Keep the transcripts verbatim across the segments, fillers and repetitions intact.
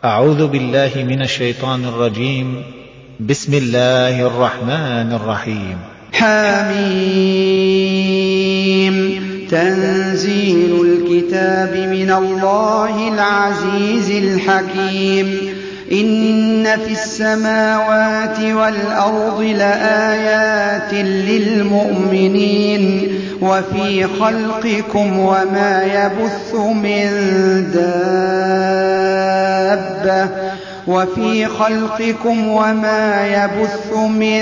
أعوذ بالله من الشيطان الرجيم. بسم الله الرحمن الرحيم. حميم. تنزيل الكتاب من الله العزيز الحكيم. إن في السماوات والأرض لآيات للمؤمنين وفي خلقكم وما يبث من دابة وفي خلقكم وما يبث من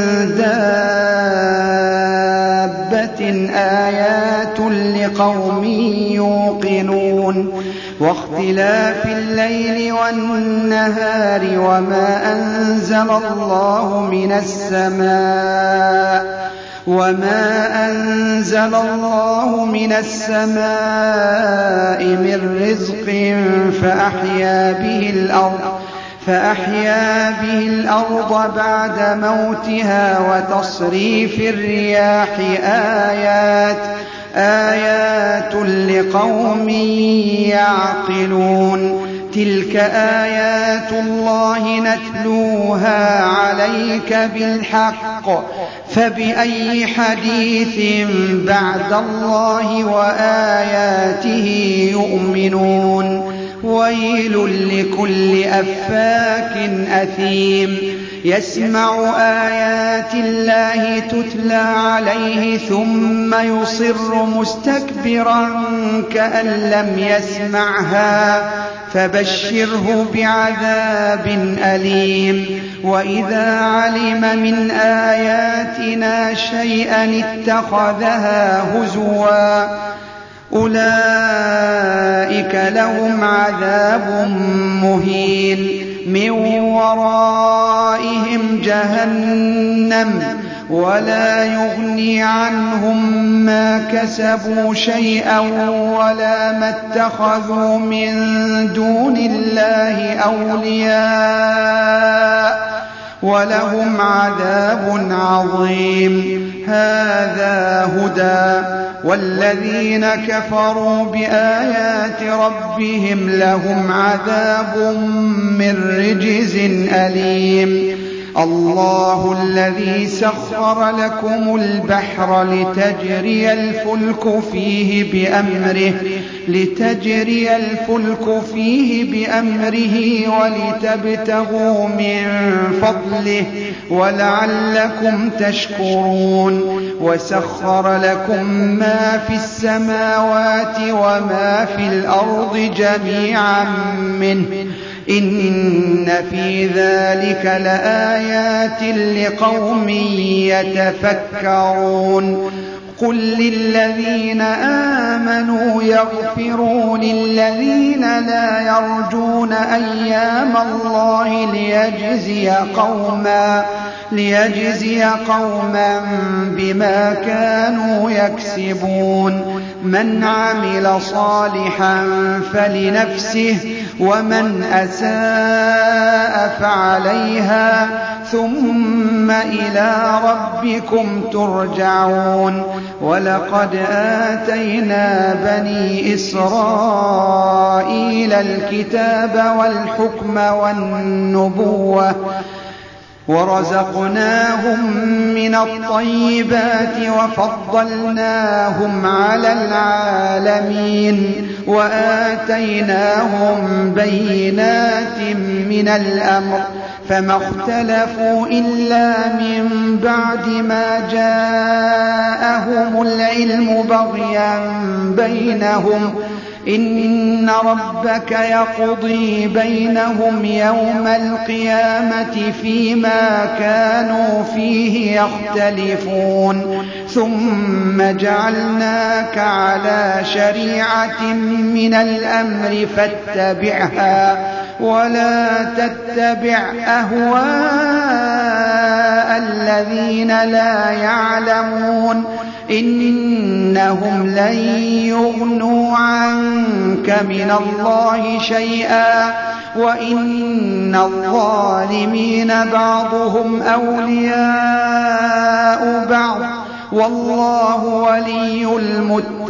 دابة آيات لقوم يوقنون. واختلاف الليل والنهار وما أنزل الله من السماء وما أنزل الله من السماء من رزق فأحيا به الأرض فأحيا به الأرض بعد موتها وتصريف الرياح آيات آيات لقوم يعقلون. تلك آيات الله نتلوها عليك بالحق فبأي حديث بعد الله وآياته يؤمنون. ويل لكل أفاك أثيم يسمع آيات الله تتلى عليه ثم يصر مستكبرا كأن لم يسمعها فبشره بعذاب أليم. وإذا علم من آياتنا شيئا اتخذها هزوا أولئك لهم عذاب مهين من ورائهم جهنم ولا يغني عنهم ما كسبوا شيئا ولا ما اتخذوا من دون الله أولياء ولهم عذاب عظيم. هذا هدى والذين كفروا بآيات ربهم لهم عذاب من رجز أليم. الله الذي سخر لكم البحر لتجري الفلك فيه بأمره لتجري الفلك فيه بأمره ولتبتغوا من فضله ولعلكم تشكرون. وسخر لكم ما في السماوات وما في الأرض جميعا منه إن في ذلك لآيات لقوم يتفكرون. قل للذين آمنوا يغفروا للذين لا يرجون أيام الله ليجزي قوما ليجزي قوما بما كانوا يكسبون. من عمل صالحا فلنفسه ومن أساء فعليها ثم إلى ربكم ترجعون. ولقد آتينا بني إسرائيل الكتاب والحكم والنبوة ورزقناهم من الطيبات وفضلناهم على العالمين وآتيناهم بينات من الأمر فما اختلفوا إلا من بعد ما جاءهم العلم بغيا بينهم. إن ربك يقضي بينهم يوم القيامة فيما كانوا فيه يختلفون. ثم جعلناك على شريعة من الأمر فاتبعها ولا تتبع أهواء الذين لا يعلمون إنهم لن يغنوا عنك من الله شيئا وإن الظالمين بعضهم أولياء بعض والله ولي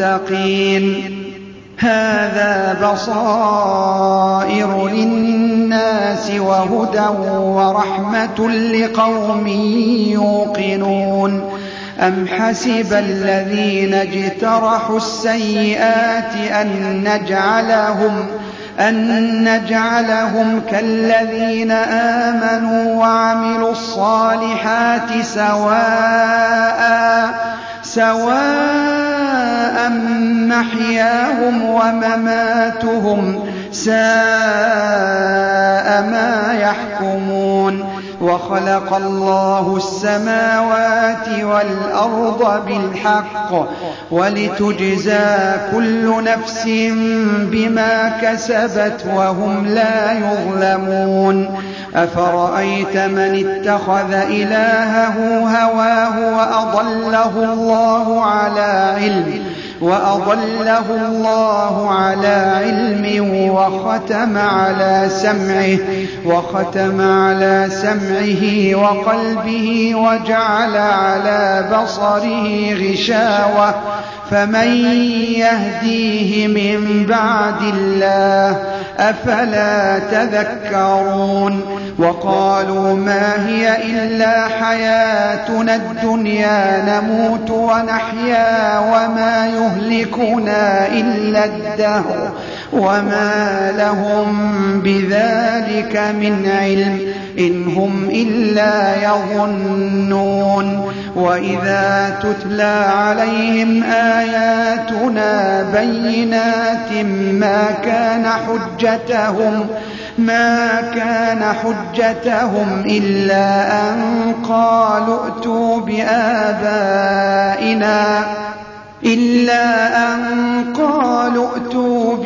المتقين. هذا بصائر للناس للناس وهدى ورحمة لقوم يوقنون أم حسب الذين اجترحوا السيئات أن نجعلهم أن نجعلهم كالذين آمنوا وعملوا الصالحات سواء سواء محياهم ومماتهم ساء ما يحكمون وخلق الله السماوات والأرض بالحق ولتجزى كل نفس بما كسبت وهم لا يظلمون أفرأيت من اتخذ إلهه هواه وأضله الله على علم وأضله الله على علم وختم على سمعه وختم على سمعه وقلبه وجعل على بصره غشاوة فمن يهديه من بعد الله أفلا تذكرون وقالوا ما هي إلا حياتنا الدنيا نموت ونحيا وما يهلكنا إلا الدهر وما لهم بذلك من علم إن هم إلا يظنون وإذا تتلى عليهم آياتنا بينات ما كان حجتهم ما كان حجتهم إلا أن قالوا ائتوا بآبائنا إلا أن قالوا ائتوا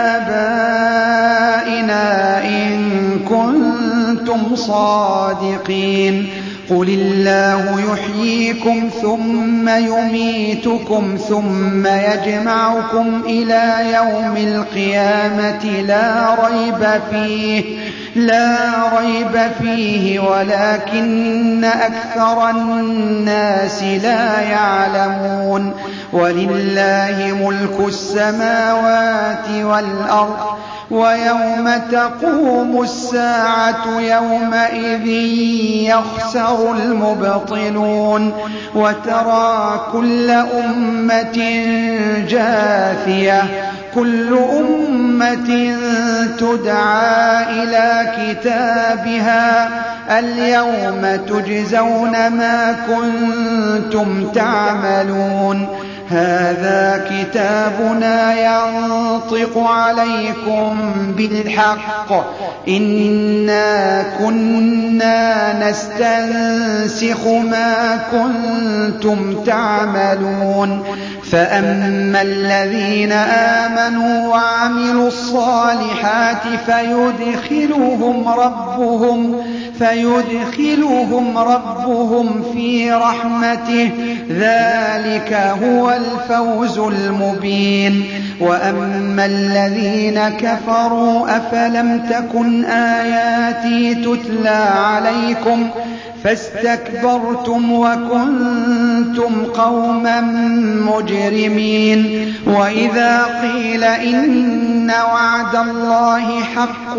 بآبائنا إن كنتم صادقين قل الله يحييكم ثم يميتكم ثم يجمعكم إلى يوم القيامة لا ريب فيه لا ريب فيه ولكن أكثر الناس لا يعلمون ولله ملك السماوات والأرض ويوم تقوم الساعة يومئذ يخسر المبطلون وترى كل أمة جاثية كل أمة تدعى إلى كتابها اليوم تجزون ما كنتم تعملون هذا كتابنا ينطق عليكم بالحق إنا كنا نستنسخ ما كنتم تعملون فأما الذين آمنوا وعملوا الصالحات فيدخلهم ربهم فيدخلهم ربهم في رحمته ذلك هو الفوز المبين وأما الذين كفروا أفلم تكن آياتي تتلى عليكم فاستكبرتم وكنتم قوما مجرمين وإذا قيل إن وعد الله حق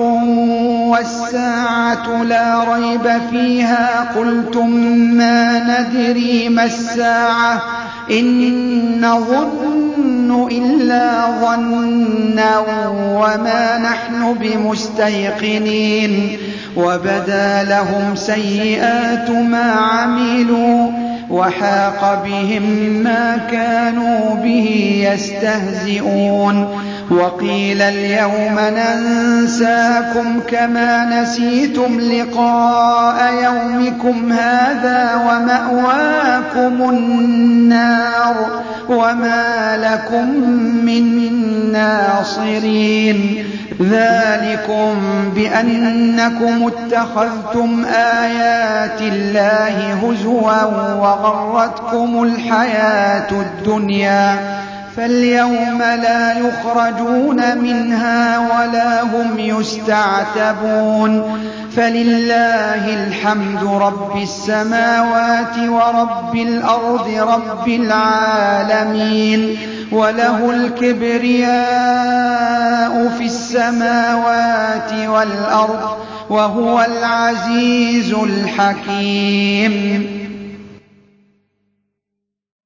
والساعة لا ريب فيها قلتم ما ندري ما الساعة إن نظن إلا ظنا وما نحن بمستيقنين وبدا لهم سيئات ما عملوا وحاق بهم ما كانوا به يستهزئون وقيل اليوم ننساكم كما نسيتم لقاء يومكم هذا ومأواكم النار وما لكم من ناصرين ذلكم بأنكم اتخذتم آيات الله هزوا وغرتكم الحياة الدنيا فاليوم لا يخرجون منها ولا هم يستعتبون فلله الحمد رب السماوات ورب الأرض رب العالمين وله الكبرياء في السماوات والأرض وهو العزيز الحكيم